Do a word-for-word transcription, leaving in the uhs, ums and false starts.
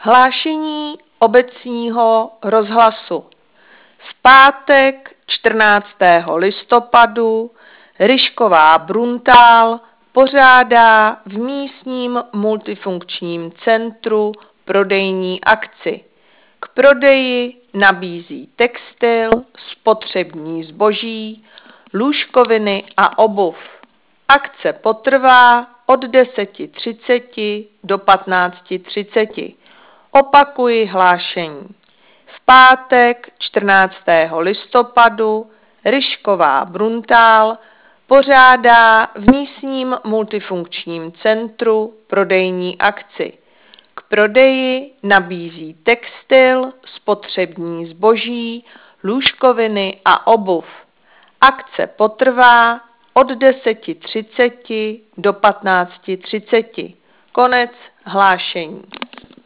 Hlášení obecního rozhlasu. V pátek čtrnáctého listopadu Ryšková Bruntál pořádá v místním multifunkčním centru prodejní akci. K prodeji nabízí textil, spotřební zboží, lůžkoviny a obuv. Akce potrvá od deseti třicet do patnácti třicet. Opakuji hlášení. V pátek čtrnáctého listopadu Ryšková Bruntál pořádá v místním multifunkčním centru prodejní akci. K prodeji nabízí textil, spotřební zboží, lůžkoviny a obuv. Akce potrvá od deseti třicet do patnácti třicet. Konec hlášení.